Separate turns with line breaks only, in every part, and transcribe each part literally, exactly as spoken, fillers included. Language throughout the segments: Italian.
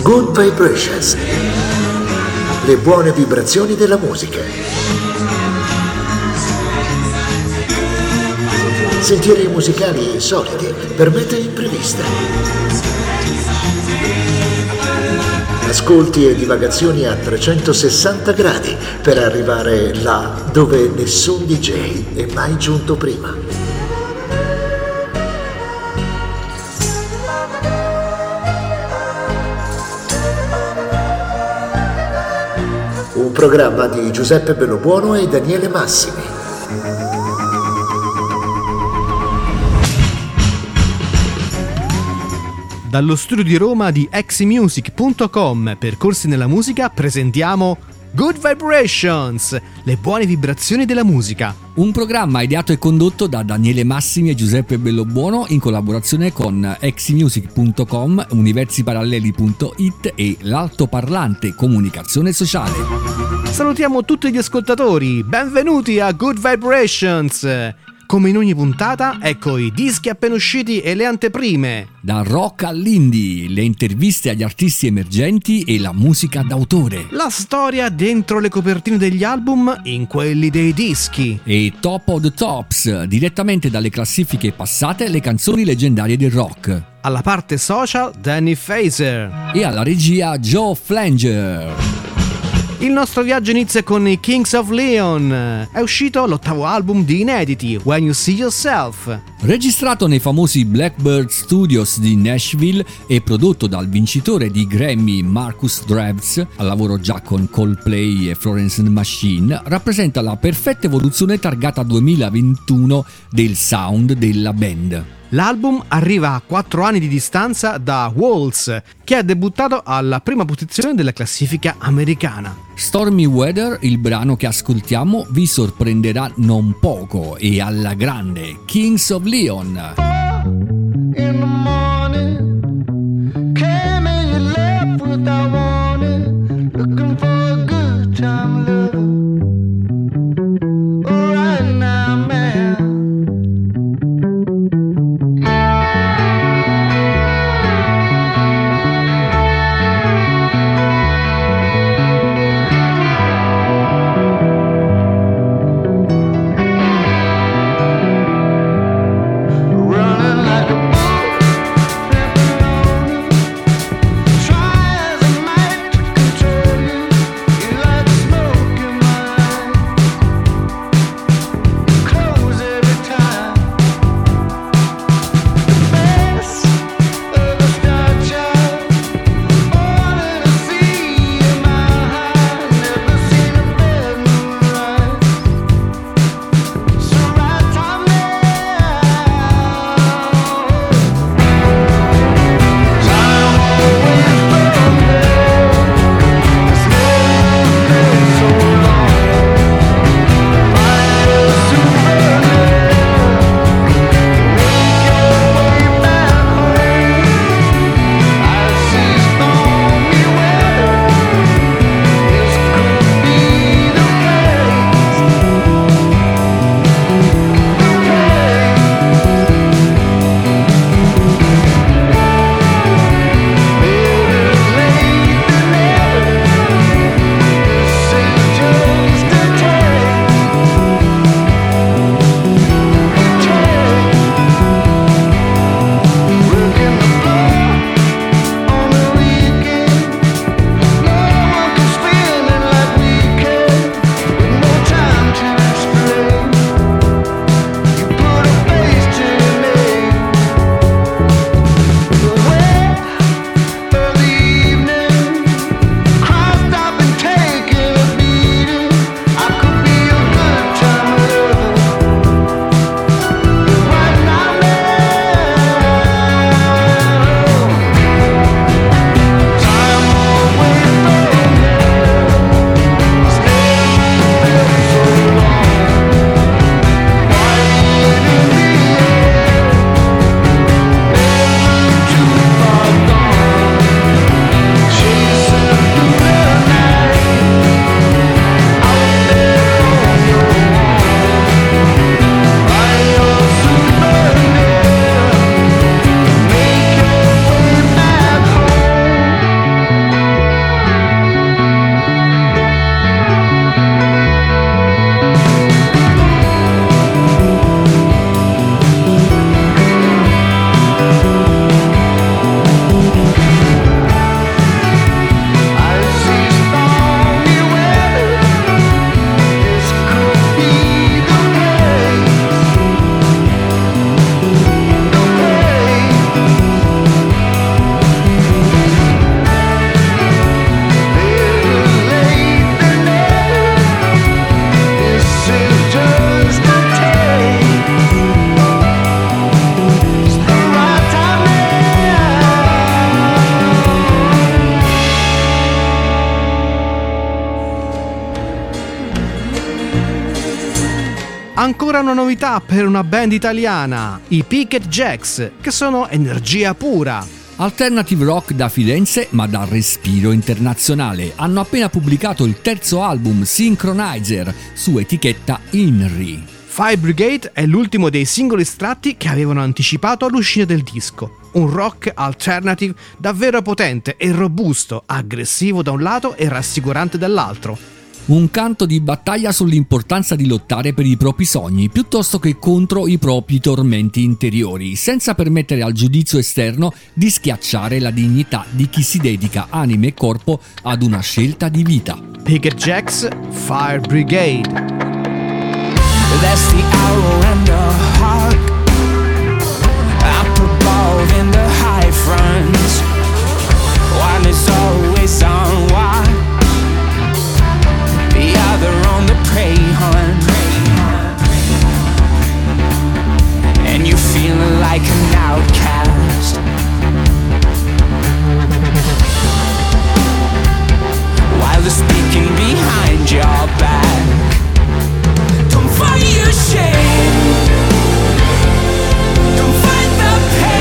Good Vibrations, le buone vibrazioni della musica. Sentieri musicali insoliti per mete impreviste. Ascolti e divagazioni a trecentosessanta gradi per arrivare là dove nessun D J è mai giunto prima. Un programma di Giuseppe Bellobuono e Daniele Massimi.
Dallo studio di Roma di exi music punto com per Corsi nella Musica presentiamo Good Vibrations, le buone vibrazioni della musica.
Un programma ideato e condotto da Daniele Massimi e Giuseppe Bellobuono in collaborazione con exi music punto com, universiparalleli punto it e l'Altoparlante Comunicazione Sociale.
Salutiamo tutti gli ascoltatori, benvenuti a Good Vibrations. Come in ogni puntata, ecco i dischi appena usciti e le anteprime.
Dal rock all'indie, le interviste agli artisti emergenti e la musica d'autore.
La storia dentro le copertine degli album in quelli dei dischi.
E Top of the Tops, direttamente dalle classifiche passate, le canzoni leggendarie del rock.
Alla parte social, Danny Fazer.
E alla regia, Joe Flanger.
Il nostro viaggio inizia con i Kings of Leon. È uscito l'ottavo album di inediti, When You See Yourself.
Registrato nei famosi Blackbird Studios di Nashville e prodotto dal vincitore di Grammy Marcus Dreves, al lavoro già con Coldplay e Florence and the Machine, rappresenta la perfetta evoluzione targata duemilaventuno del sound della band.
L'album arriva a quattro anni di distanza da Waltz, che ha debuttato alla prima posizione della classifica americana.
Stormy Weather, il brano che ascoltiamo, vi sorprenderà non poco e alla grande. Kings of Leon.
In the morning, came and you left without warning, looking for a good time, love. All right now, man. Running like a
Ancora una novità per una band italiana, i Picket Jacks, che sono energia pura.
Alternative rock da Firenze ma dal respiro internazionale. Hanno appena pubblicato il terzo album Synchronizer su etichetta Inri.
Fire Brigade è l'ultimo dei singoli estratti che avevano anticipato l'uscita del disco. Un rock alternative davvero potente e robusto, aggressivo da un lato e rassicurante dall'altro.
Un canto di battaglia sull'importanza di lottare per i propri sogni piuttosto che contro i propri tormenti interiori, senza permettere al giudizio esterno di schiacciare la dignità di chi si dedica anima e corpo ad una scelta di vita.
Picket Jacks, Fire Brigade.
That's the arrow and the heart up above in the high front. One is always on watch, the other on the prey hunt. And you feel like an outcast while they're speaking behind your back. Don't fight your shame, don't fight the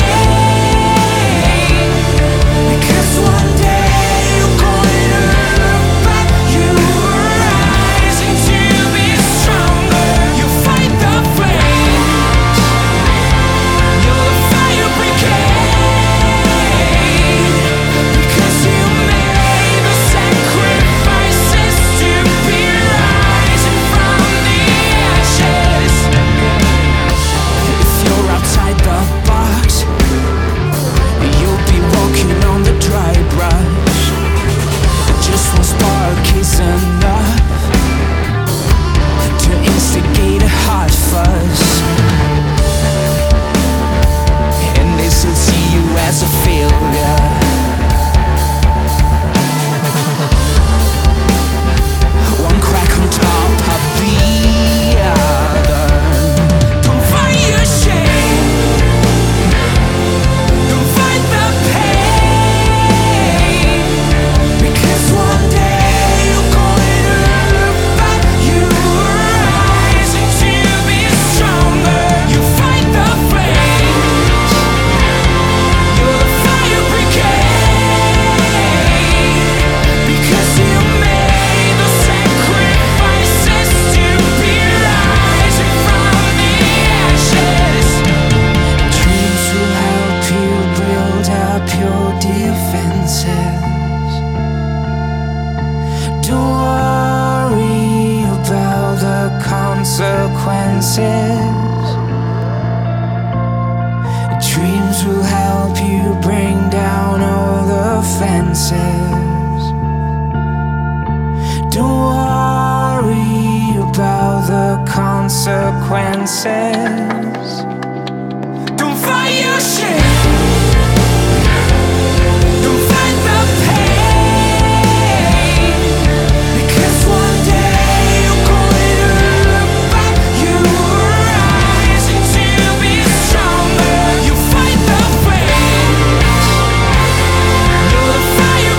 pain, because one day you're going to look back. You were rising to be stronger. You fight the flames, you're the fire brigade, because you made the sacrifices to be rising from the ashes. If you're outside the box, you'll be walking on the dry brush. Just one spark is enough to instigate a hot fuzz, and they still see you as a failure. One crack on top of the other. Don't fight your shame, don't fight the pain, because one day you're going to look back. You were rising to be stronger. You fight the flames, you're the fire brigade, because you made the sacrifices to be rising from the ashes. Dreams will help you build up your defenses. Don't worry about the consequences. Dreams will help you bring down all the fences. Don't worry about the consequences. Don't fight your shame, don't fight the pain, because one day you're going to look back. You were rising to be stronger. You fight the flames, you're the fire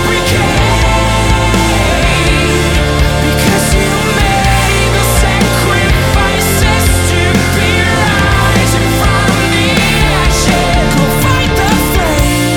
brigade, because you made the sacrifices to be rising from the ashes. Go fight the flame.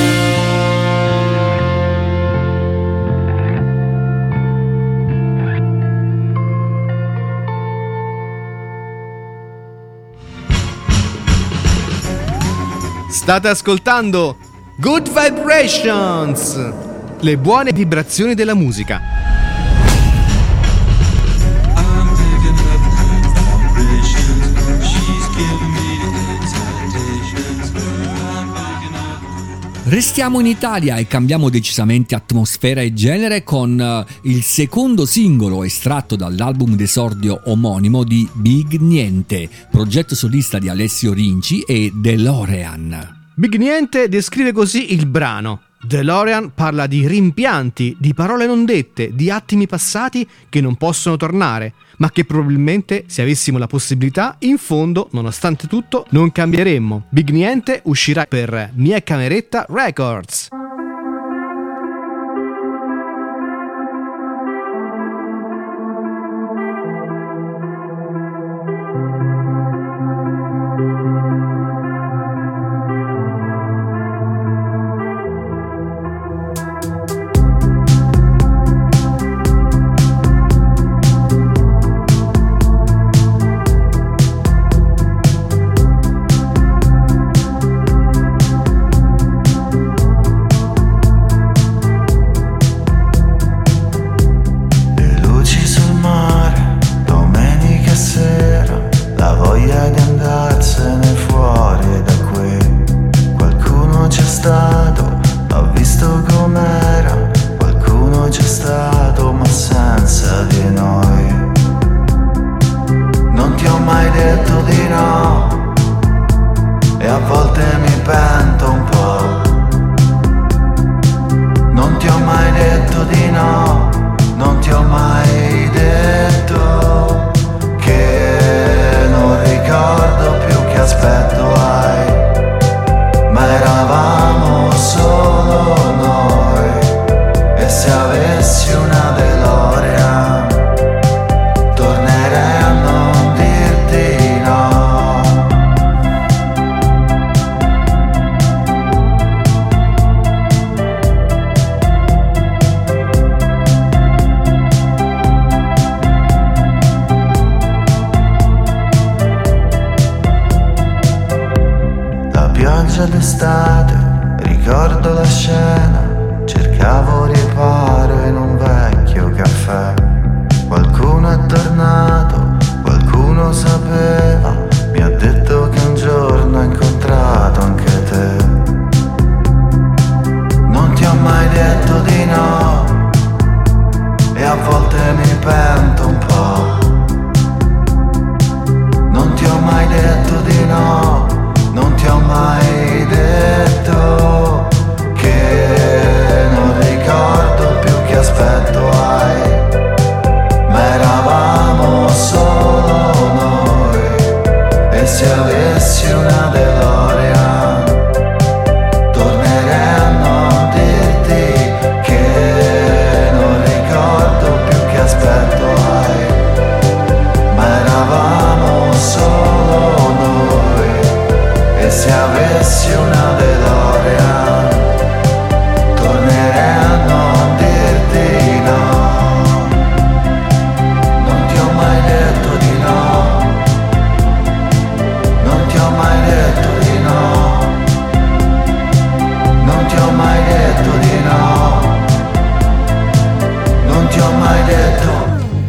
State ascoltando Good Vibrations, le buone vibrazioni della musica.
I'm picking up vibrations. She's giving me excitations. I'm picking up.
Restiamo in Italia e cambiamo decisamente atmosfera e genere con eh, il secondo singolo estratto dall'album d'esordio omonimo di Big Niente, progetto solista di Alessio Rinci e DeLorean.
Big Niente descrive così il brano. DeLorean parla di rimpianti, di parole non dette, di attimi passati che non possono tornare, ma che probabilmente, se avessimo la possibilità, in fondo, nonostante tutto, non cambieremmo. Big Niente uscirà per Mia Cameretta Records.
spiaggia d'estate, ricordo la scena, cercavo riparo in un vecchio caffè. Qualcuno è tornato, qualcuno sapeva, mi ha detto che un giorno ha incontrato anche te. Non ti ho mai detto di no, e a volte mi pento un po'. Non ti ho mai detto di no, non ti ho mai detto che non ricordo più che aspetto hai, ma eravamo solo noi. E se avessi una DeLorean tornerei a non dirti che non ricordo più che aspetto hai, ma eravamo solo noi. E se avessi una DeLorean tornerei a non dirti no. Non ti ho mai detto di no, non ti ho mai detto di no, non ti ho mai detto di no, non ti ho mai detto.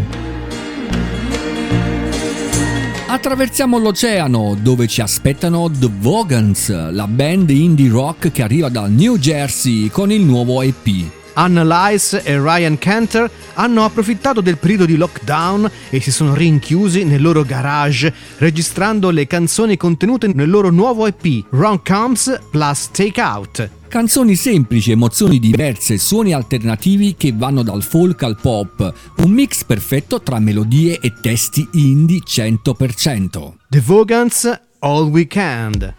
Attraversiamo l'oceano dove ci aspettano The Vogons, la band indie rock che arriva dal New Jersey con il nuovo E P.
Annalise e Ryan Cantor hanno approfittato del periodo di lockdown e si sono rinchiusi nel loro garage registrando le canzoni contenute nel loro nuovo E P, Rom Coms plus Takeout.
Canzoni semplici, emozioni diverse, suoni alternativi che vanno dal folk al pop, un mix perfetto tra melodie e testi indie cento per cento.
The Vogons, All Weekend.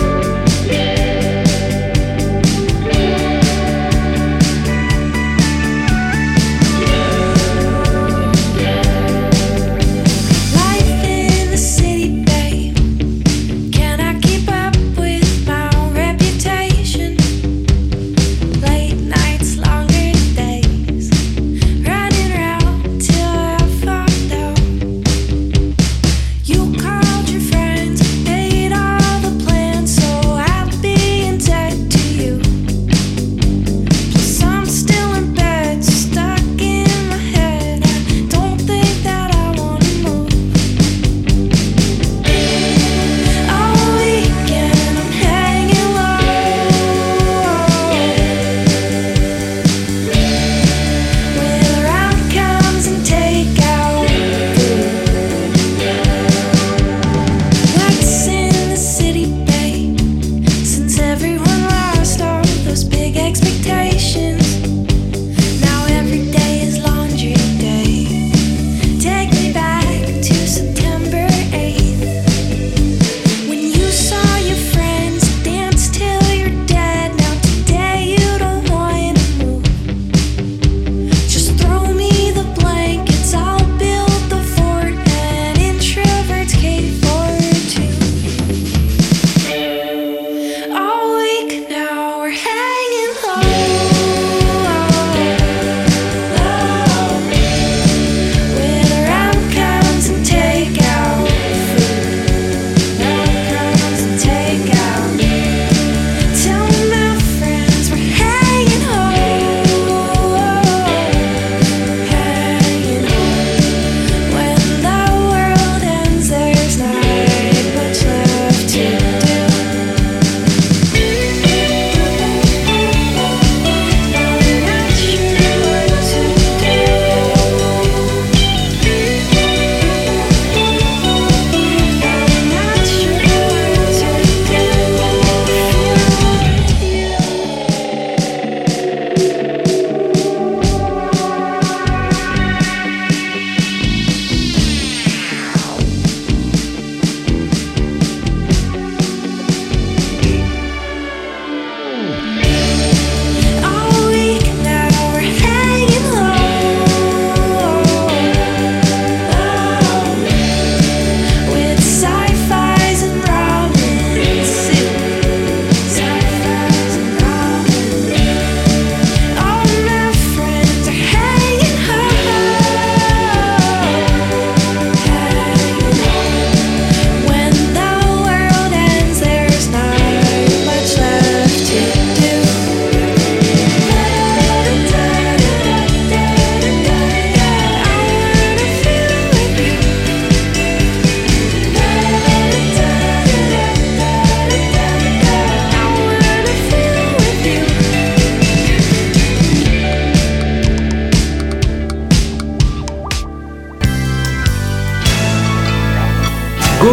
Thank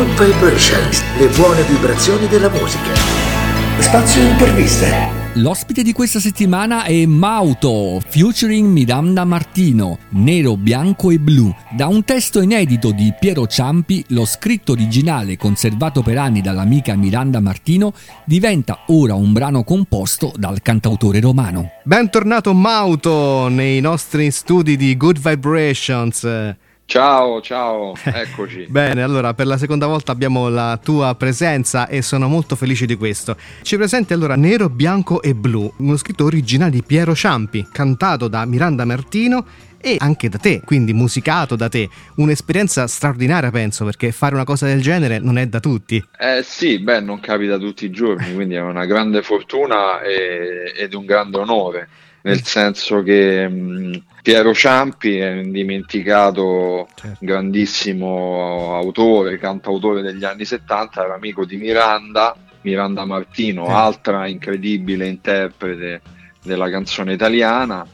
Good Vibrations, le buone vibrazioni della musica. Spazio interviste.
L'ospite di questa settimana è Mauto, featuring Miranda Martino, Nero, Bianco e Blu. Da un testo inedito di Piero Ciampi, lo scritto originale conservato per anni dall'amica Miranda Martino diventa ora un brano composto dal cantautore romano.
Bentornato Mauto nei nostri studi di Good Vibrations.
Ciao, ciao, eccoci.
Bene, allora per la seconda volta abbiamo la tua presenza e sono molto felice di questo. Ci presenti allora Nero, Bianco e Blu, uno scritto originale di Piero Ciampi, cantato da Miranda Martino e anche da te, quindi musicato da te. Un'esperienza straordinaria, penso, perché fare una cosa del genere non è da tutti.
Eh sì, beh, non capita tutti i giorni, quindi è una grande fortuna e, ed un grande onore, nel senso che mh, Piero Ciampi è un indimenticato, certo, grandissimo autore, cantautore degli anni settanta, era amico di Miranda, Miranda Martino, eh. altra incredibile interprete della canzone italiana,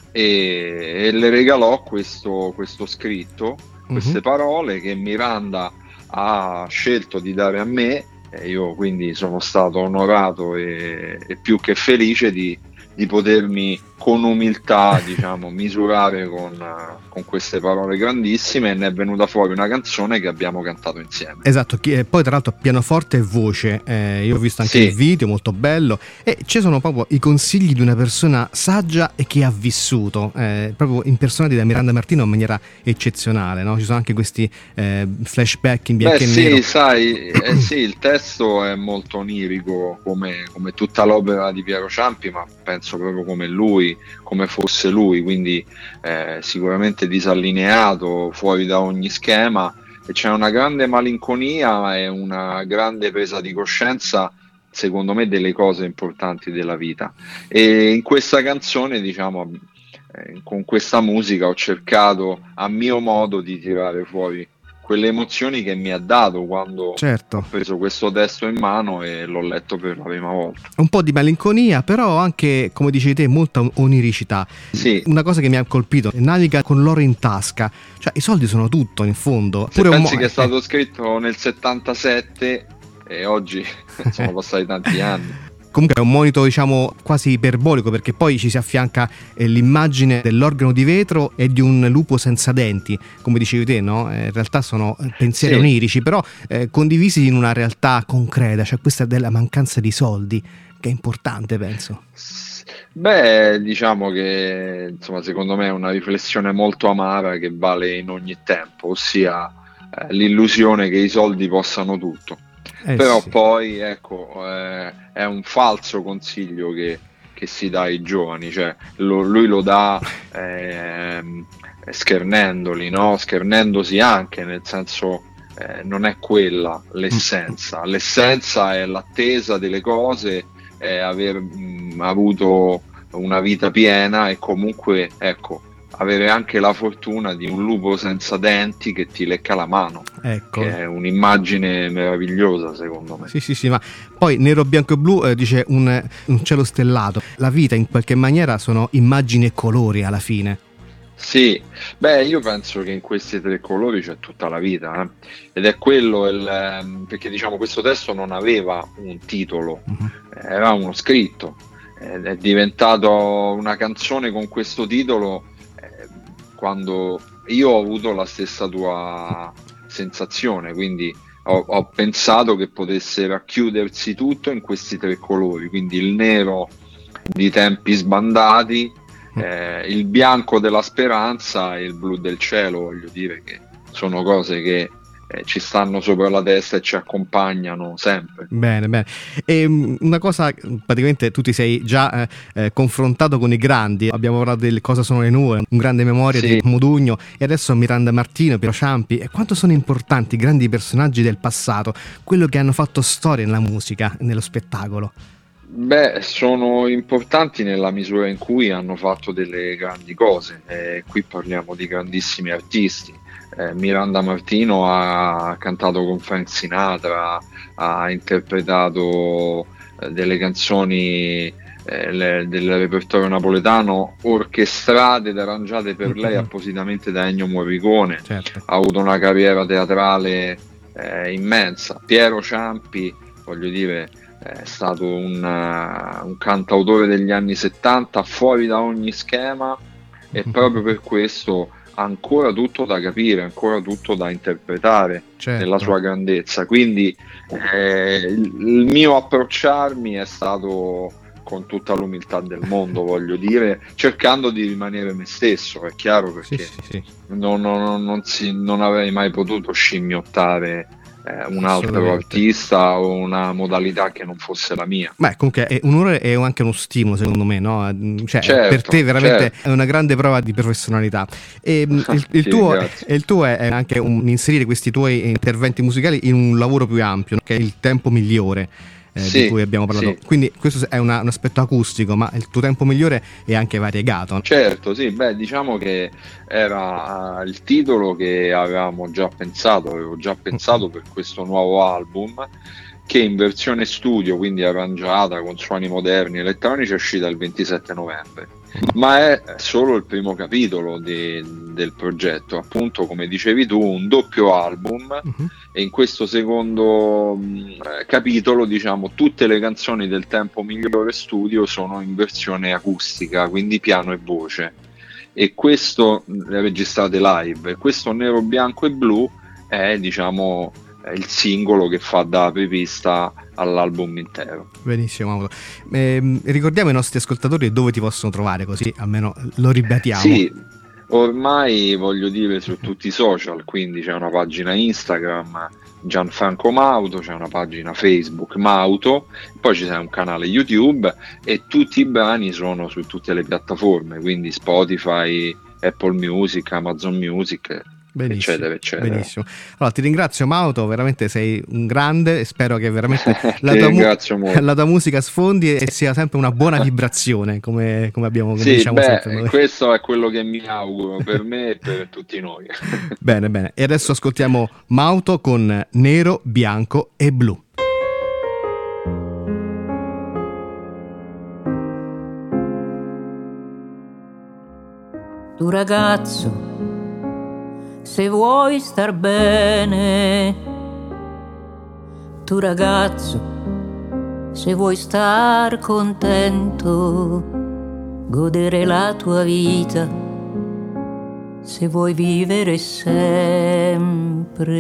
e, e le regalò questo, questo scritto, queste uh-huh. parole che Miranda ha scelto di dare a me, e io quindi sono stato onorato e, e più che felice di, di potermi con umiltà, diciamo, misurare con, con queste parole grandissime, e ne è venuta fuori una canzone che abbiamo cantato insieme.
Esatto, poi tra l'altro pianoforte e voce, eh, io ho visto anche
Sì.
il video, molto bello, e ci sono proprio i consigli di una persona saggia e che ha vissuto, eh, proprio impersonati da Miranda Martino in maniera eccezionale, no? Ci sono anche questi eh, flashback in bianco
Beh
e
sì,
nero.
sai, eh, sì, il testo è molto onirico come, come tutta l'opera di Piero Ciampi, ma penso proprio come lui, come fosse lui, quindi eh, sicuramente disallineato, fuori da ogni schema, e c'è una grande malinconia e una grande presa di coscienza, secondo me, delle cose importanti della vita. E in questa canzone, diciamo, eh, con questa musica ho cercato a mio modo di tirare fuori quelle emozioni che mi ha dato quando
Certo.
ho preso questo testo in mano e l'ho letto per la prima volta.
Un po' di malinconia, però anche, come dicevi te, molta oniricità.
Sì.
Una cosa che mi ha colpito, naviga con l'oro in tasca, cioè i soldi sono tutto in fondo.
Se
Pure un
pensi
mo-
che è stato
eh,
scritto nel settantasette e oggi sono passati tanti anni.
Comunque è un monito, diciamo, quasi iperbolico, perché poi ci si affianca eh, l'immagine dell'organo di vetro e di un lupo senza denti, come dicevi te, no? Eh, in realtà sono eh, pensieri
Sì.
onirici, però eh, condivisi in una realtà concreta, cioè questa della mancanza di soldi, che è importante, penso.
Beh, diciamo che insomma, secondo me è una riflessione molto amara che vale in ogni tempo, ossia eh, l'illusione che i soldi possano tutto.
Eh,
Però
sì.
poi ecco, eh, è un falso consiglio che, che si dà ai giovani, cioè lo- lui lo dà ehm, schernendoli, no? Schernendosi anche, nel senso eh, non è quella l'essenza, l'essenza è l'attesa delle cose, è aver mh, avuto una vita piena e comunque ecco, avere anche la fortuna di un lupo senza denti che ti lecca la mano,
Ecco.
che è un'immagine meravigliosa secondo me.
Sì, sì, sì, ma poi Nero, Bianco e Blu eh, dice un, un cielo stellato. La vita in qualche maniera sono immagini e colori alla fine.
Sì, beh, io penso che in questi tre colori c'è tutta la vita, eh. Ed è quello il, ehm, perché diciamo questo testo non aveva un titolo,
Mhm.
era uno scritto, ed è diventato una canzone con questo titolo eh, quando io ho avuto la stessa tua sensazione, quindi ho, ho pensato che potesse racchiudersi tutto in questi tre colori, quindi il nero di tempi sbandati, eh, il bianco della speranza e il blu del cielo. Voglio dire che sono cose che eh, ci stanno sopra la testa e ci accompagnano sempre.
Bene, bene. E mh, una cosa, praticamente tu ti sei già eh, eh, confrontato con i grandi, abbiamo parlato di Cosa sono le nuvole, un grande memoria
Sì.
di Modugno, e adesso Miranda Martino, Piero Ciampi. E quanto sono importanti i grandi personaggi del passato, quello che hanno fatto storia nella musica, nello spettacolo.
Beh, sono importanti nella misura in cui hanno fatto delle grandi cose. Eh, qui parliamo di grandissimi artisti. Eh, Miranda Martino ha cantato con Frank Sinatra, ha interpretato eh, delle canzoni eh, le- del repertorio napoletano orchestrate ed arrangiate per lei appositamente da Ennio Morricone.
Certo.
Ha avuto una carriera teatrale eh, immensa. Piero Ciampi, voglio dire, è stato un, uh, un cantautore degli anni settanta fuori da ogni schema, e proprio per questo ha ancora tutto da capire, ancora tutto da interpretare,
certo,
nella sua grandezza. Quindi eh, il, il mio approcciarmi è stato con tutta l'umiltà del mondo, voglio dire, cercando di rimanere me stesso, è chiaro, perché
sì, sì, sì.
Non, non, non, si, non avrei mai potuto scimmiottare eh, un altro
Assolutamente.
artista o una modalità che non fosse la mia.
Beh, comunque è un onore e anche uno stimolo, secondo me, no? Cioè,
Certo,
per te veramente
certo.
è una grande prova di professionalità. E mh, il, il
Sì,
tuo,
grazie.
e il tuo è anche un, inserire questi tuoi interventi musicali in un lavoro più ampio, no? Che è il tempo migliore. Eh,
Sì,
di cui abbiamo parlato.
sì.
Quindi questo è una- un aspetto acustico, ma il tuo tempo migliore è anche variegato.
Certo, sì, beh, diciamo che era uh, il titolo che avevamo già pensato, avevo già pensato per questo nuovo album, che in versione studio, quindi arrangiata con suoni moderni elettronici, è uscita il ventisette novembre. Ma è solo il primo capitolo di- del progetto, appunto, come dicevi tu, un doppio album.
Mhm.
E in questo secondo mh, capitolo, diciamo, tutte le canzoni del tempo migliore studio sono in versione acustica, quindi piano e voce, e questo mh, le registrate live. E questo Nero, Bianco e Blu è, diciamo, è il singolo che fa da apripista all'album intero.
Benissimo, Mauro. Ehm, ricordiamo ai nostri ascoltatori dove ti possono trovare, così almeno lo ribadiamo.
Sì, ormai voglio dire su tutti i social, quindi c'è una pagina Instagram Gianfranco Mauto, c'è una pagina Facebook Mauto, poi c'è un canale YouTube, e tutti i brani sono su tutte le piattaforme, quindi Spotify, Apple Music, Amazon Music,
Benissimo,
eccetera, eccetera.
benissimo. Allora, ti ringrazio, Mauto, veramente sei un grande, e spero che veramente la
Ti
tua, mu-
ringrazio molto.
la tua musica sfondi e sia sempre una buona vibrazione, come, come abbiamo come
Sì,
diciamo
beh,
sempre noi.
questo è quello che mi auguro per me e per tutti noi.
Bene, bene. E adesso ascoltiamo Mauto con Nero, Bianco e Blu.
Tu ragazzo, se vuoi star bene, tu ragazzo, se vuoi star contento, godere la tua vita, se vuoi vivere sempre.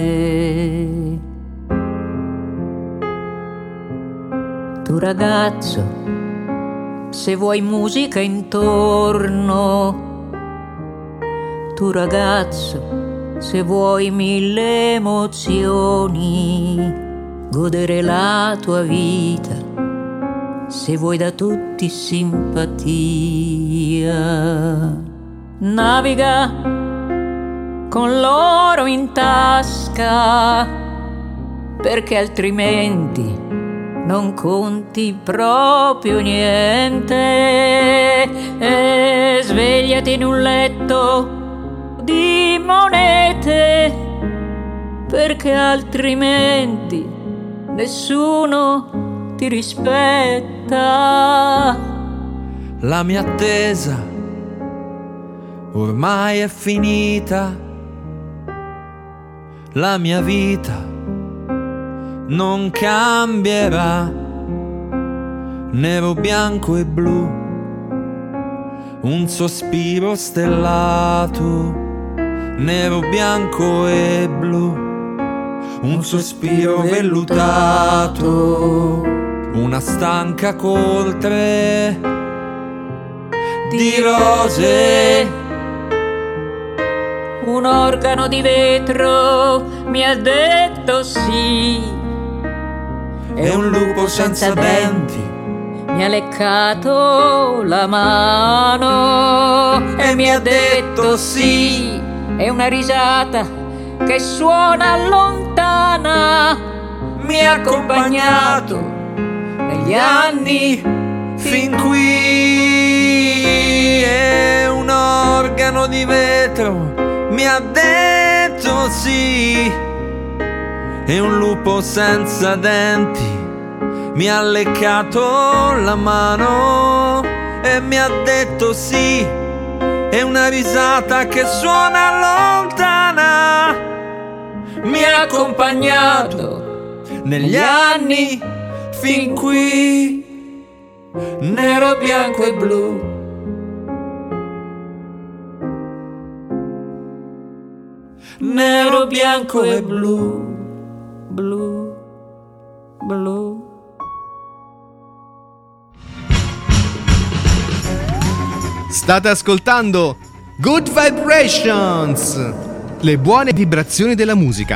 Tu ragazzo, se vuoi musica intorno, tu ragazzo, se vuoi mille emozioni, godere la tua vita, se vuoi da tutti simpatia, naviga con l'oro in tasca, perché altrimenti non conti proprio niente. E svegliati in un letto di monete, perché altrimenti nessuno ti rispetta.
La mia attesa ormai è finita, la mia vita non cambierà. Nero, bianco e blu, un sospiro stellato. Nero, bianco e blu, un sospiro vellutato. Una stanca coltre di rose,
Un organo di vetro mi ha detto sì,
e un lupo senza denti
mi ha leccato la mano e mi ha detto sì. E una risata che suona lontana mi ha accompagnato negli anni
fin qui. E un organo di vetro mi ha detto sì, e un lupo senza denti mi ha leccato la mano e mi ha detto sì. E una risata che suona lontana mi ha accompagnato negli anni fin qui, nero, bianco e blu. Nero, bianco e blu, blu, blu.
State ascoltando Good Vibrations, le buone vibrazioni della musica.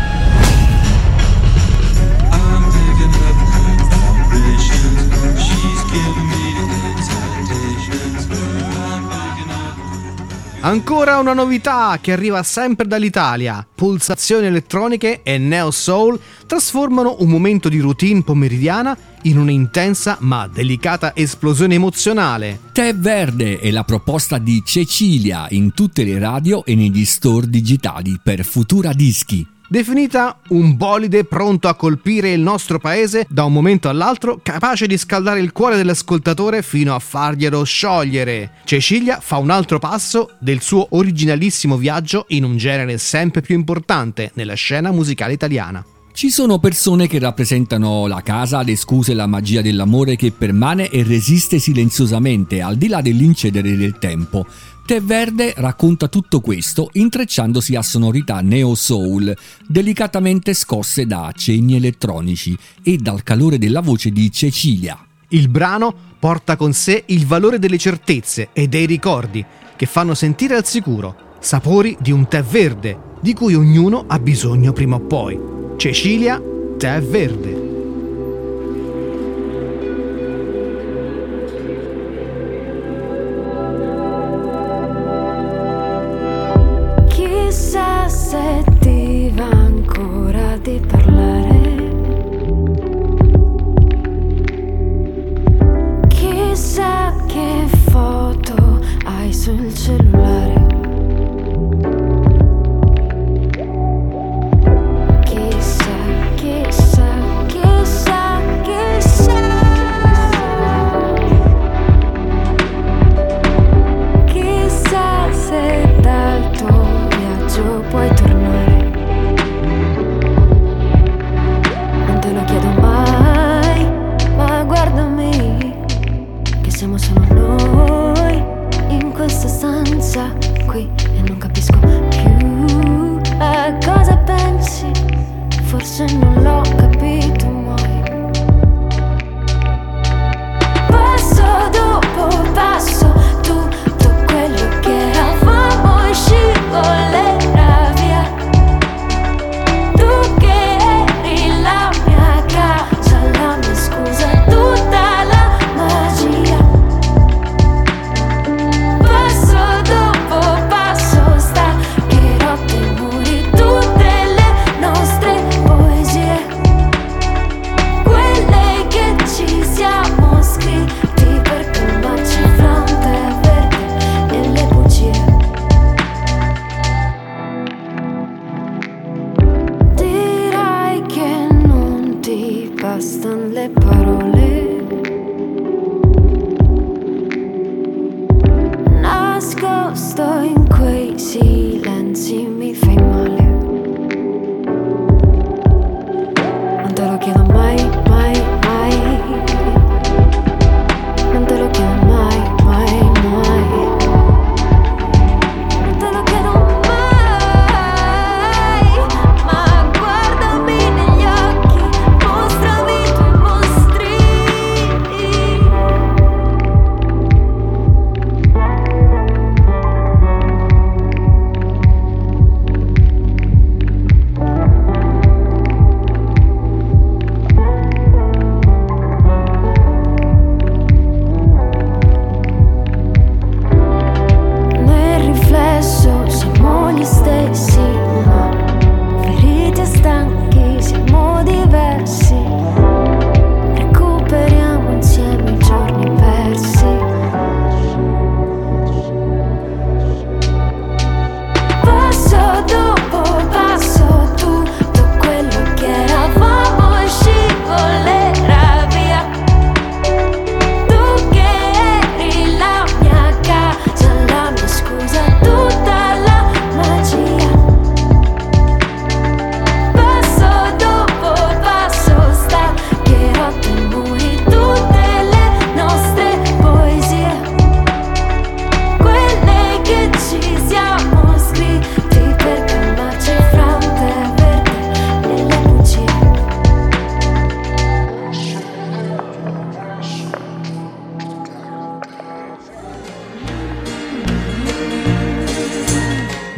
I'm picking up vibrations. She's giving me excitations. I'm picking up.
Ancora una novità che arriva sempre dall'Italia. Pulsazioni elettroniche e neo soul trasformano un momento di routine pomeridiana in un'intensa ma delicata esplosione emozionale.
Tè Verde è la proposta di Cecilia in tutte le radio e negli store digitali per Futura Dischi.
Definita un bolide pronto a colpire il nostro paese da un momento all'altro, capace di scaldare il cuore dell'ascoltatore fino a farglielo sciogliere, Cecilia fa un altro passo del suo originalissimo viaggio in un genere sempre più importante nella scena musicale italiana.
Ci sono persone che rappresentano la casa, le scuse e la magia dell'amore che permane e resiste silenziosamente al di là dell'incedere del tempo. Tè Verde racconta tutto questo intrecciandosi a sonorità neo soul, delicatamente scosse da accenni elettronici e dal calore della voce di Cecilia.
Il brano porta con sé il valore delle certezze e dei ricordi che fanno sentire al sicuro, sapori di un tè verde di cui ognuno ha bisogno prima o poi. Cecilia, Tè Verde.
Chissà se ti va ancora di parlare, chissà che foto hai sul cellulare. Puoi tornare, non te lo chiedo mai, ma guardami, che siamo solo noi in questa stanza qui e non capisco più a cosa pensi, forse non l'ho capito mai. Passo dopo passo, tutto quello che eravamo scivolerà. Bastano le parole, nascosto in quei silenzi mi fai male. Non te lo chiedo mai, mai, mai. Non te lo chiedo mai, mai, mai. Non te lo chiedo mai, ma guardami negli occhi, mostrami i tuoi mostri.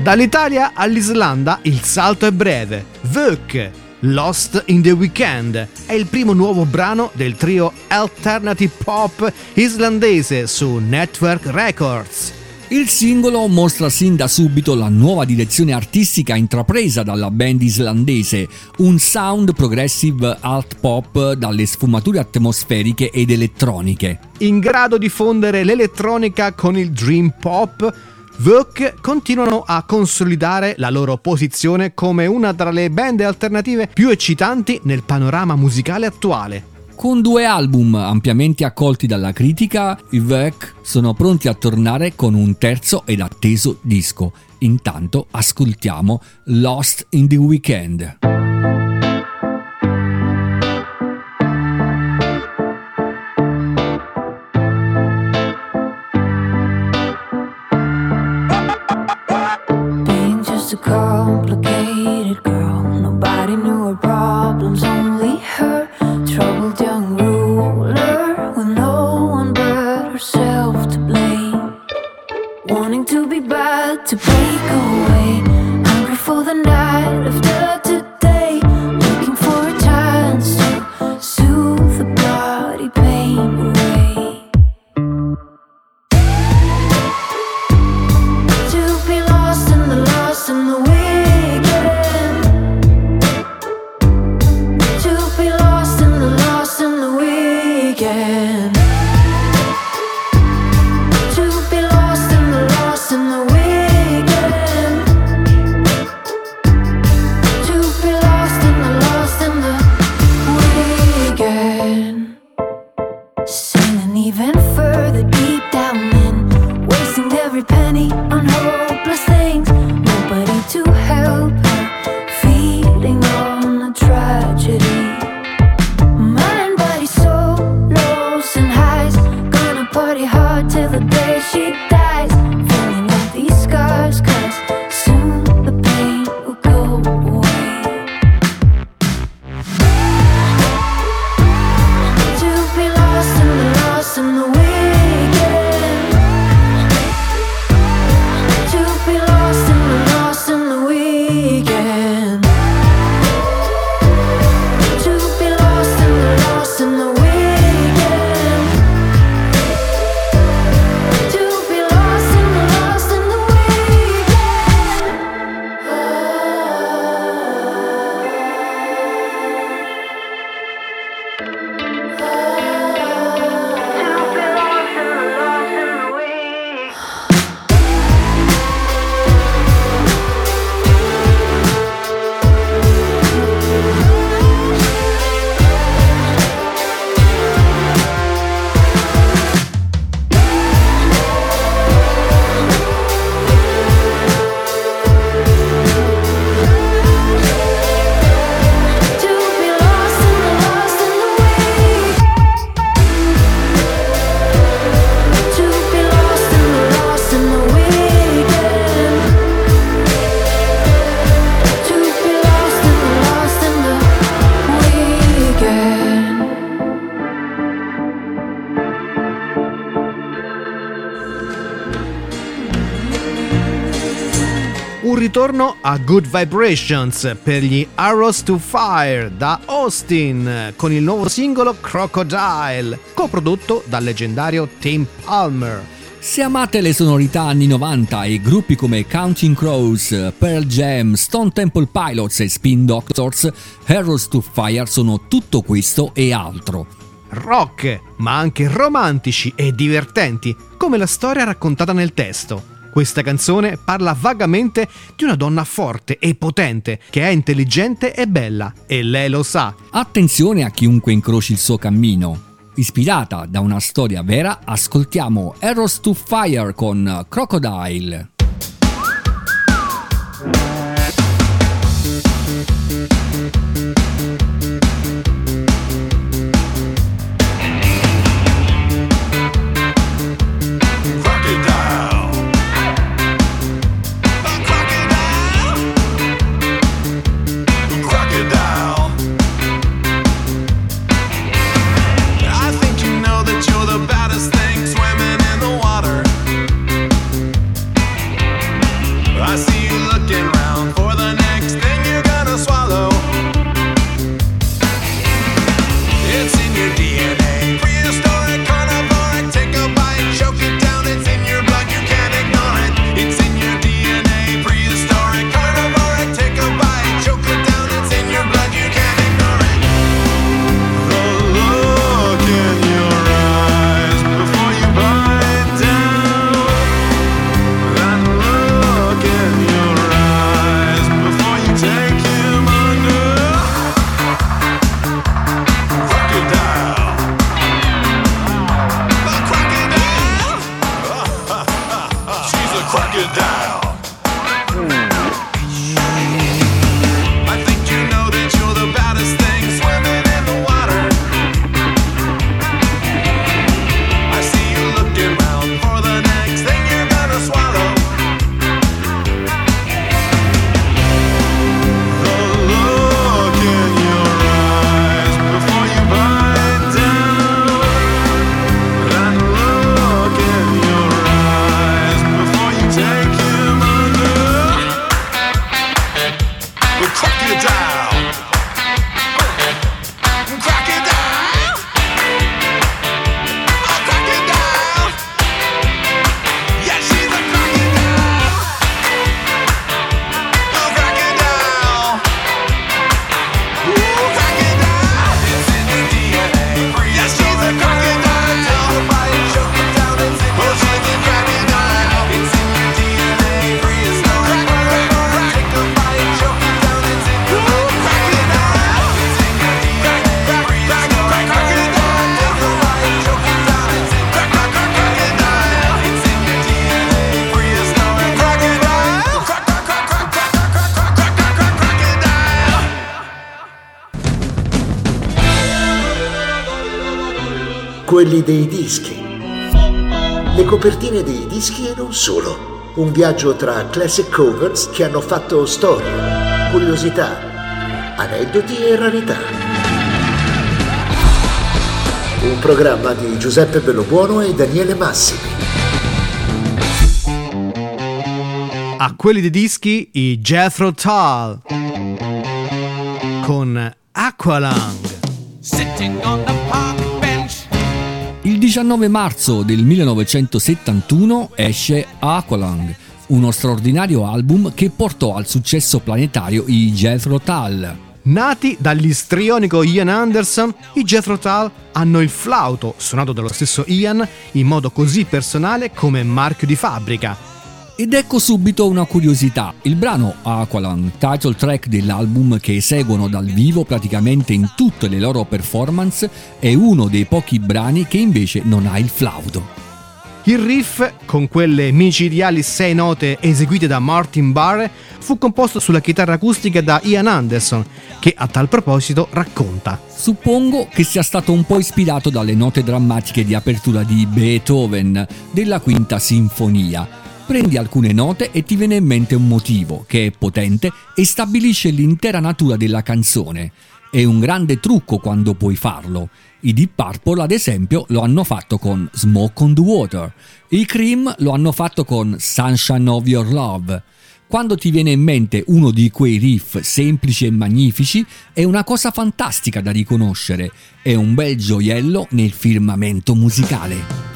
Dall'Italia all'Islanda il salto è breve. Vuk, Lost in the Weekend, è il primo nuovo brano del trio alternative pop islandese su Network Records.
Il singolo mostra sin da subito la nuova direzione artistica intrapresa dalla band islandese, un sound progressive alt pop dalle sfumature atmosferiche ed elettroniche.
In grado di fondere l'elettronica con il dream pop, Vuk continuano a consolidare la loro posizione come una tra le band alternative più eccitanti nel panorama musicale attuale.
Con due album ampiamente accolti dalla critica, i Vuk sono pronti a tornare con un terzo ed atteso disco. Intanto ascoltiamo Lost in the Weekend.
Being just a complicated girl, nobody knew her problems, only her. Troubled young ruler with no one but herself to blame. Wanting to be bad, to break away, hungry for the night after today, looking for a chance to soothe the bloody pain away. To be lost in the lost in the weekend. To be lost in the lost in the weekend. To be lost in the lost in the weekend. To be lost in the lost in the weekend. Sinning even further deep down in, wasting every penny on hopeless things. Nobody to help her, feeding on a tragedy. Mind, body, soul, lows and highs. Gonna party hard till the day she dies. Filling up these scars, cause soon the pain will go away. To be lost in the lost in the weekend. To be lost in the lost in the weekend. To be lost in the lost in the weekend. To be lost in the lost in the weekend. To be lost in the lost in the weekend. To be lost in the lost in the weekend. To be lost in the lost in the weekend. To be lost in the lost in the weekend.
Un ritorno a Good Vibrations per gli Arrows to Fire da Austin con il nuovo singolo Crocodile, coprodotto dal leggendario Tim Palmer.
Se amate le sonorità anni novanta e gruppi come Counting Crows, Pearl Jam, Stone Temple Pilots e Spin Doctors, Arrows to Fire sono tutto questo e altro.
Rock, ma anche romantici e divertenti, come la storia raccontata nel testo. Questa canzone parla vagamente di una donna forte e potente, che è intelligente e bella, e lei lo sa.
Attenzione a chiunque incroci il suo cammino. Ispirata da una storia vera, ascoltiamo Arrows to Fire con Crocodile.
I think you know that you're the baddest thing swimming in the water. I see you crocodile. I think you know that you're the baddest thing swimming in the water. I see you looking round for the next thing you're gonna swallow. The look in your eyes before you bite down. That look in your eyes before you take him under. The crocodile. Crocodile. A crocodile. Yeah, she's a crocodile. A crocodile. Ooh, crocodile. It's in the D N A. Yeah, she's a crocodile. Take a bite, choke it down, it's in your she's a crocodile. It's in your D N A. Free as no crocodile. Take a bite, choke it down, it's in your crocodile. It's in your D N A. Free as no crocodile. Take a bite, choke it down, it's in your crocodile. It's in your D N A. Free as no crocodile. Croc, croc, croc, croc, croc, croc, croc, croc, croc, croc, croc, crocodile.
Quelli dei dischi. Le copertine dei dischi e non solo. Un viaggio tra classic covers che hanno fatto storia, curiosità, aneddoti e rarità. Un programma di Giuseppe Bellobuono e Daniele Massimi.
A quelli dei dischi i Jethro Tull con Aqualung.
Sitting on the park bench.
Il diciannove marzo del millenovecentosettantuno esce Aqualung, uno straordinario album che portò al successo planetario i Jethro Tull.
Nati dall'istrionico Ian Anderson, i Jethro Tull hanno il flauto, suonato dallo stesso Ian, in modo così personale come marchio di fabbrica.
Ed ecco subito una curiosità: il brano Aqualung, title track dell'album che eseguono dal vivo praticamente in tutte le loro performance, è uno dei pochi brani che invece non ha il flauto.
Il riff, con quelle micidiali sei note eseguite da Martin Barre, fu composto sulla chitarra acustica da Ian Anderson, che a tal proposito racconta:
Suppongo che sia stato un po' ispirato dalle note drammatiche di apertura di Beethoven, della Quinta Sinfonia. Prendi alcune note e ti viene in mente un motivo che è potente e stabilisce l'intera natura della canzone. È un grande trucco quando puoi farlo. I Deep Purple, ad esempio, lo hanno fatto con Smoke on the Water. I Cream lo hanno fatto con Sunshine of Your Love. Quando ti viene in mente uno di quei riff semplici e magnifici, è una cosa fantastica da riconoscere. È un bel gioiello nel firmamento musicale.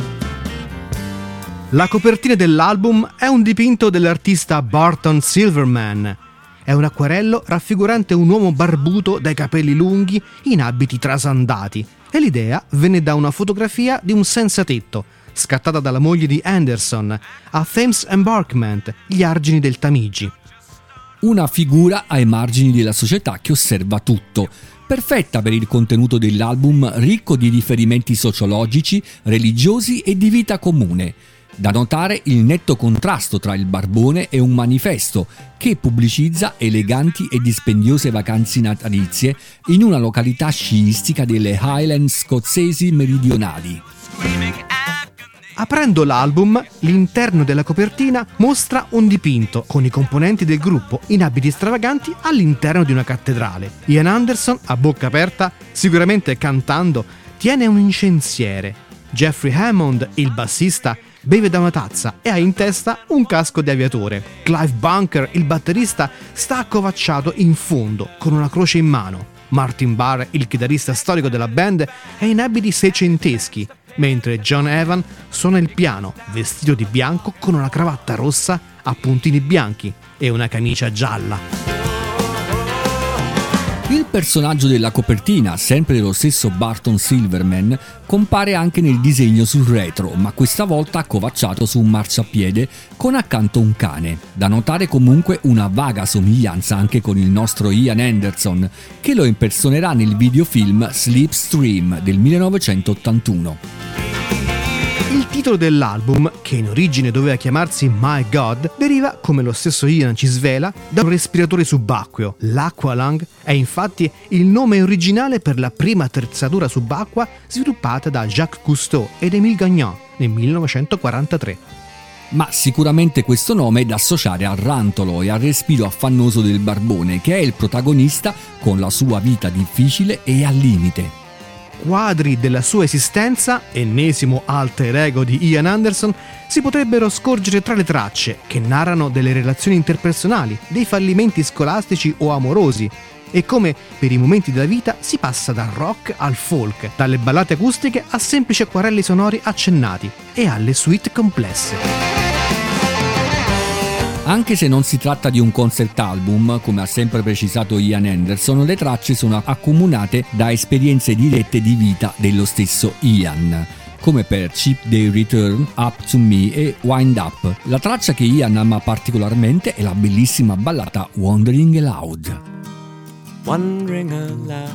La copertina dell'album è un dipinto dell'artista Burton Silverman. È un acquarello raffigurante un uomo barbuto dai capelli lunghi in abiti trasandati, e l'idea venne da una fotografia di un senzatetto scattata dalla moglie di Anderson a Thames Embankment, gli argini del Tamigi.
Una figura ai margini della società che osserva tutto, perfetta per il contenuto dell'album, ricco di riferimenti sociologici, religiosi e di vita comune. Da notare il netto contrasto tra il barbone e un manifesto che pubblicizza eleganti e dispendiose vacanze natalizie in una località sciistica delle Highlands scozzesi meridionali.
Aprendo l'album, l'interno della copertina mostra un dipinto con i componenti del gruppo in abiti stravaganti all'interno di una cattedrale. Ian Anderson, a bocca aperta, sicuramente cantando, tiene un incensiere. Jeffrey Hammond, il bassista, beve da una tazza e ha in testa un casco di aviatore. Clive Bunker, il batterista, sta accovacciato in fondo con una croce in mano. Martin Barre, il chitarrista storico della band, è in abiti seicenteschi, mentre John Evan suona il piano, vestito di bianco con una cravatta rossa a puntini bianchi e una camicia gialla.
Il personaggio della copertina, sempre dello stesso Burton Silverman, compare anche nel disegno sul retro, ma questa volta accovacciato su un marciapiede con accanto un cane. Da notare comunque una vaga somiglianza anche con il nostro Ian Anderson, che lo impersonerà nel videofilm Slipstream del millenovecentottantuno.
Il titolo dell'album, che in origine doveva chiamarsi My God, deriva, come lo stesso Ian ci svela, da un respiratore subacqueo. L'Aqualung è infatti il nome originale per la prima attrezzatura subacquea sviluppata da Jacques Cousteau ed Émile Gagnan nel millenovecentoquarantatré.
Ma sicuramente questo nome è da associare al rantolo e al respiro affannoso del barbone, che è il protagonista con la sua vita difficile e al limite.
Quadri della sua esistenza, ennesimo alter ego di Ian Anderson, si potrebbero scorgere tra le tracce che narrano delle relazioni interpersonali, dei fallimenti scolastici o amorosi, e come per i momenti della vita si passa dal rock al folk, dalle ballate acustiche a semplici acquarelli sonori accennati e alle suite complesse.
Anche se non si tratta di un concept album, come ha sempre precisato Ian Anderson, le tracce sono accomunate da esperienze dirette di vita dello stesso Ian, come per Cheap Day Return, Up to Me e Wind Up. La traccia che Ian ama particolarmente è la bellissima ballata Wandering Aloud.
Wandering aloud,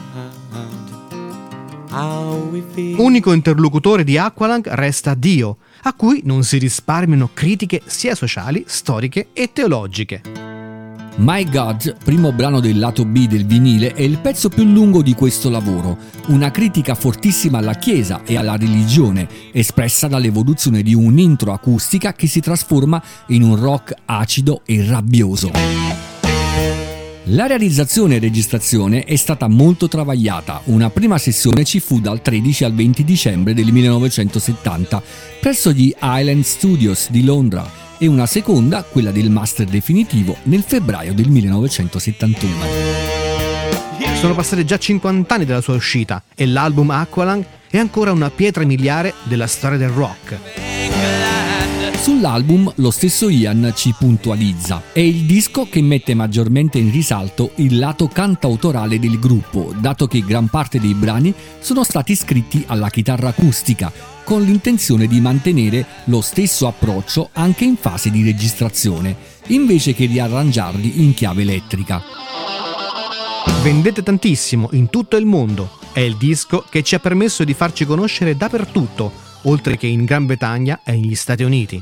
how we feel.
Unico interlocutore di Aqualung resta Dio, a cui non si risparmiano critiche sia sociali, storiche e teologiche.
My God, primo brano del lato B del vinile, è il pezzo più lungo di questo lavoro, una critica fortissima alla Chiesa e alla religione, espressa dall'evoluzione di un'intro acustica che si trasforma in un rock acido e rabbioso. La realizzazione e registrazione è stata molto travagliata. Una prima sessione ci fu dal tredici al venti dicembre del millenovecentosettanta presso gli Island Studios di Londra e una seconda, quella del master definitivo, nel febbraio del millenovecentosettantuno.
Sono passati già cinquanta anni dalla sua uscita e l'album Aqualung è ancora una pietra miliare della storia del rock.
Sull'album lo stesso Ian ci puntualizza: è il disco che mette maggiormente in risalto il lato cantautorale del gruppo, dato che gran parte dei brani sono stati scritti alla chitarra acustica, con l'intenzione di mantenere lo stesso approccio anche in fase di registrazione, invece che riarrangiarli in chiave elettrica.
Vendete tantissimo in tutto il mondo, è il disco che ci ha permesso di farci conoscere dappertutto, oltre che in Gran Bretagna e negli Stati Uniti.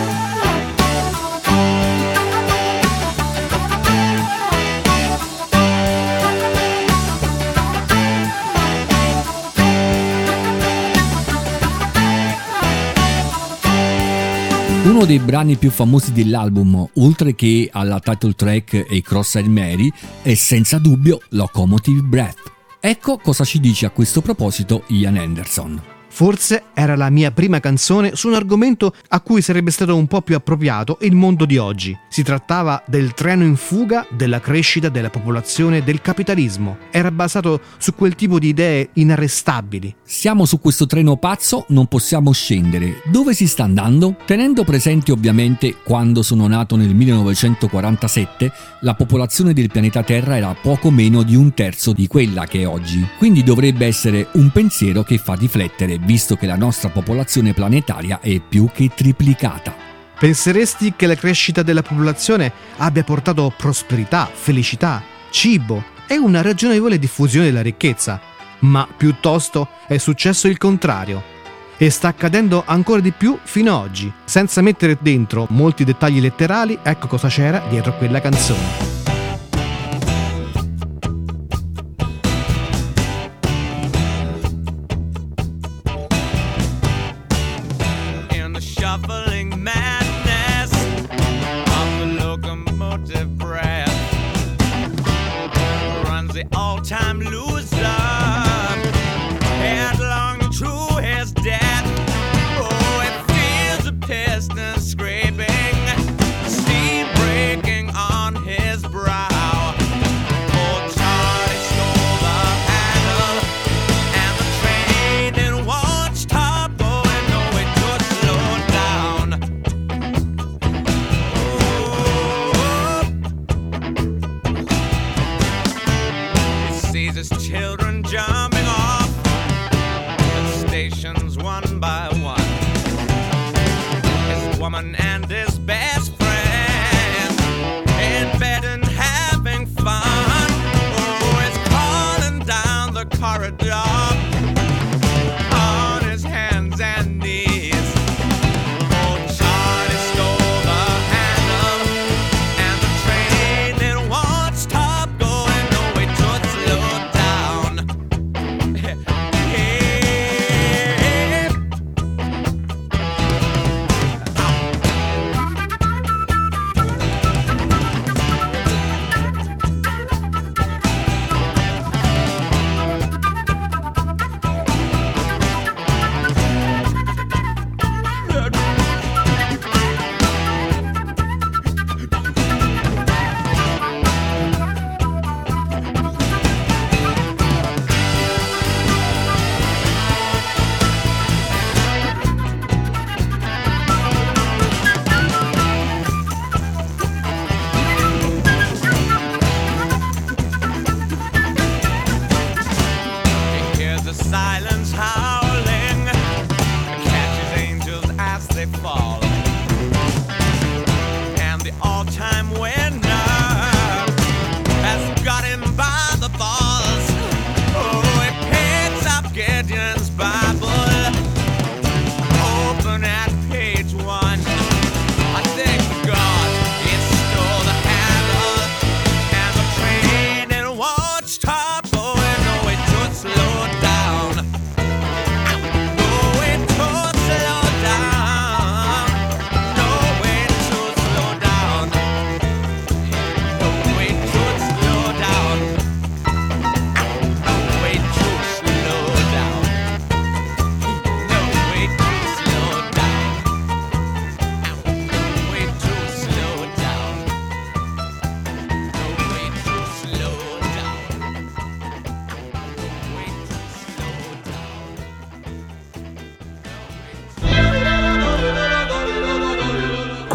Uno dei brani più famosi dell'album, oltre che alla title track e Cross-Eyed Mary, è senza dubbio Locomotive Breath. Ecco cosa ci dice a questo proposito Ian Anderson.
Forse era la mia prima canzone su un argomento a cui sarebbe stato un po' più appropriato il mondo di oggi. Si trattava del treno in fuga della crescita della popolazione e del capitalismo. Era basato su quel tipo di idee inarrestabili.
Siamo su questo treno pazzo, non possiamo scendere. Dove si sta andando? Tenendo presente ovviamente quando sono nato nel millenovecentoquarantasette, la popolazione del pianeta Terra era poco meno di un terzo di quella che è oggi. Quindi dovrebbe essere un pensiero che fa riflettere, visto che la nostra popolazione planetaria è più che triplicata.
Penseresti che la crescita della popolazione abbia portato prosperità, felicità, cibo e una ragionevole diffusione della ricchezza, ma piuttosto è successo il contrario. E sta accadendo ancora di più fino ad oggi. Senza mettere dentro molti dettagli letterali, ecco cosa c'era dietro quella canzone.
Shuffling madness of the locomotive breath runs the all-time loser headlong to his death. Oh, it feels the piston scraping, steam breaking on his breath.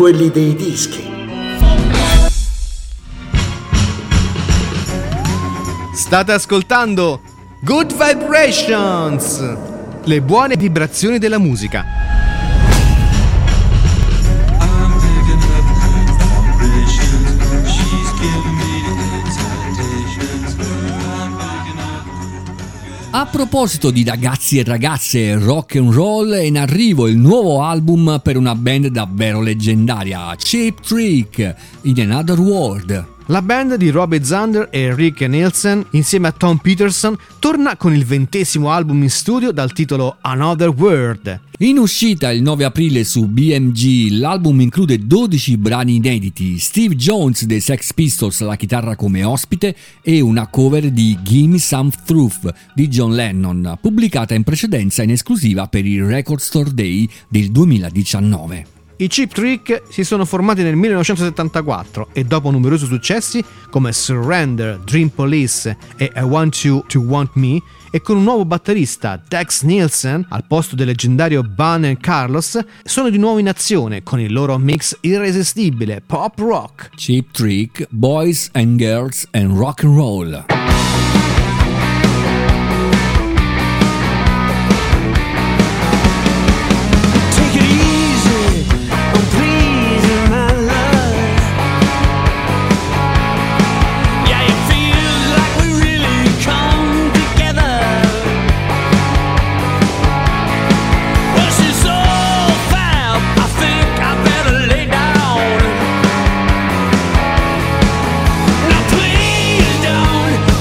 quelli dei dischi.
State ascoltando Good Vibrations, le buone vibrazioni della musica.
I'm picking up good vibrations. She's giving me excitations. I'm picking up.
A proposito di ragazzi e ragazze rock and roll, è in arrivo il nuovo album per una band davvero leggendaria, Cheap Trick, In Another World.
La band di Robbie Zander e Rick Nielsen, insieme a Tom Peterson, torna con il ventesimo album in studio dal titolo Another World.
In uscita il nove aprile su B M G, l'album include dodici brani inediti, Steve Jones dei Sex Pistols alla chitarra come ospite e una cover di Gimme Some Truth di John Lennon, pubblicata in precedenza in esclusiva per il Record Store Day del duemiladiciannove.
I Cheap Trick si sono formati nel millenovecentosettantaquattro e dopo numerosi successi come Surrender, Dream Police e I Want You to Want Me, e con un nuovo batterista, Tex Nielsen, al posto del leggendario Bun and Carlos, sono di nuovo in azione con il loro mix irresistibile pop rock.
Cheap Trick, Boys and Girls and Rock and Roll.
Now please don't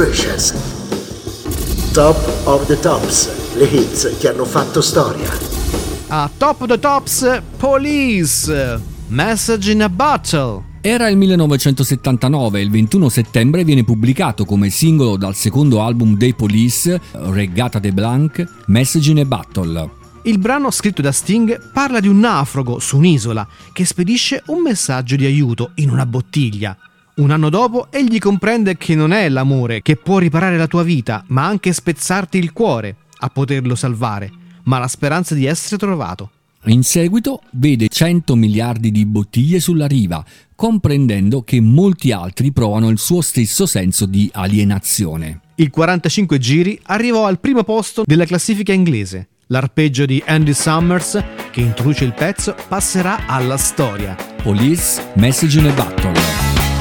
Precious. Top of the Tops, le hits che hanno fatto storia.
A Top of the Tops, Police, Message in a Bottle.
Era il millenovecentosettantanove e il ventuno settembre viene pubblicato come singolo dal secondo album dei Police, Regatta de Blanc, Message in a Bottle.
Il brano scritto da Sting parla di un naufrago su un'isola che spedisce un messaggio di aiuto in una bottiglia. Un anno dopo egli comprende che non è l'amore che può riparare la tua vita, ma anche spezzarti il cuore a poterlo salvare, ma la speranza di essere trovato.
In seguito vede cento miliardi di bottiglie sulla riva, comprendendo che molti altri provano il suo stesso senso di alienazione.
Il quarantacinque giri arrivò al primo posto della classifica inglese. L'arpeggio di Andy Summers, che introduce il pezzo, passerà alla storia.
Police, Message in a Bottle.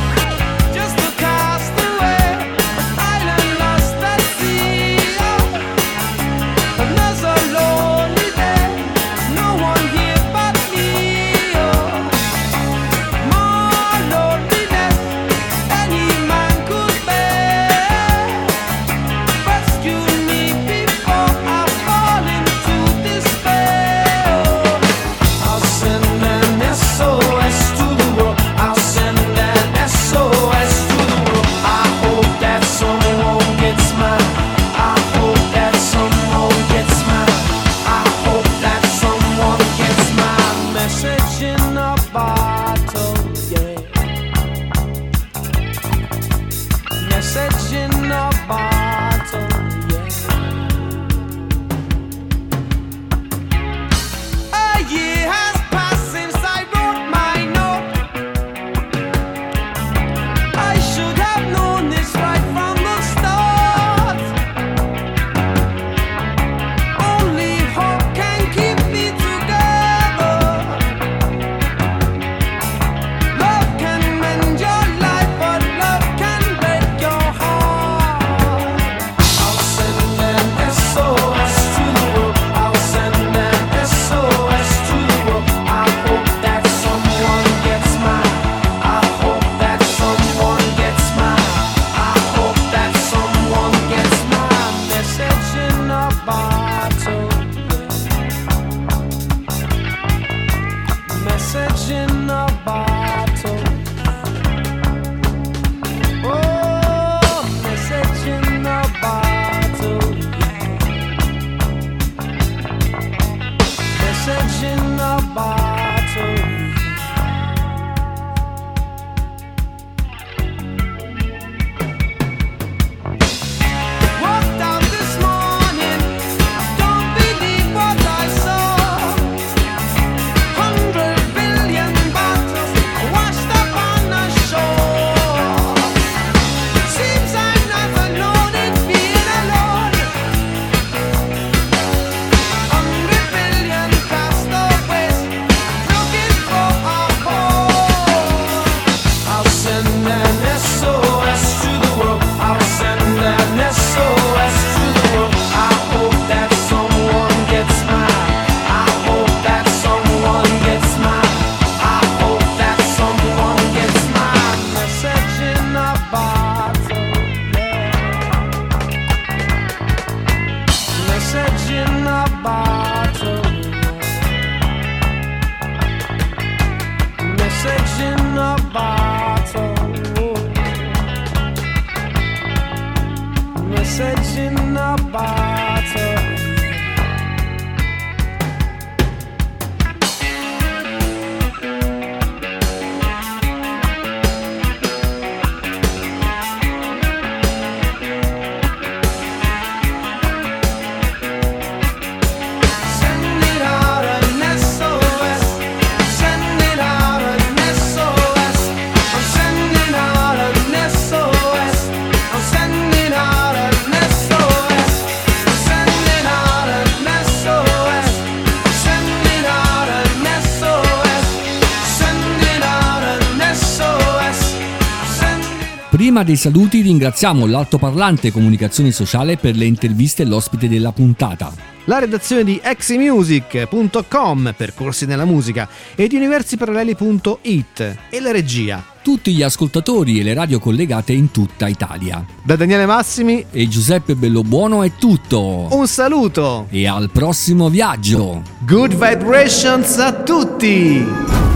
S O S to the world. I'll send an S O S to the world. I hope that someone gets mine. I hope that someone gets mine. I hope that someone gets my message in a bottle, yeah. Message in a bottle, yeah. A year has passed since I wrote my note. I should have known this right from the start. Only hope can keep me together. Love can mend your life, but love can break your heart. I'll send an S O S to the world. I'll send an S O S to the world. I hope that someone gets mine. I hope that someone gets mine. I hope that someone gets my message in a bottle. Message in a bottle. Oh, message in a bottle. Message in a bottle. Walked out this morning, don't believe what I saw. Hundred billion bottles washed up on the shore. Seems I'm not alone in being alone. Hundred billion castaways looking for a home. I'll send an S O S to the world. I'll send an S O S to the world. I hope that someone gets mine. I hope that someone gets mine. I hope that someone gets my message in a bottle. Yeah. Message in a bottle. Message in a bottle. Message in a bottle. Send it out an S O S. Send it out an S O S. I'm sending out an S O S. I'm sending out an S O S. I'm sending out an S O S. Sending out an S O S. Sending out an S O S. Sending
Prima dei saluti ringraziamo l'altoparlante comunicazione sociale per le interviste e l'ospite della puntata.
La redazione di eximusic punto com per corsi nella musica e di universiparalleli punto it e la regia
tutti gli ascoltatori e le radio collegate in tutta Italia.
Da Daniele Massimi
e Giuseppe Bellobuono è tutto.
Un saluto
e al prossimo viaggio.
Good vibrations a tutti!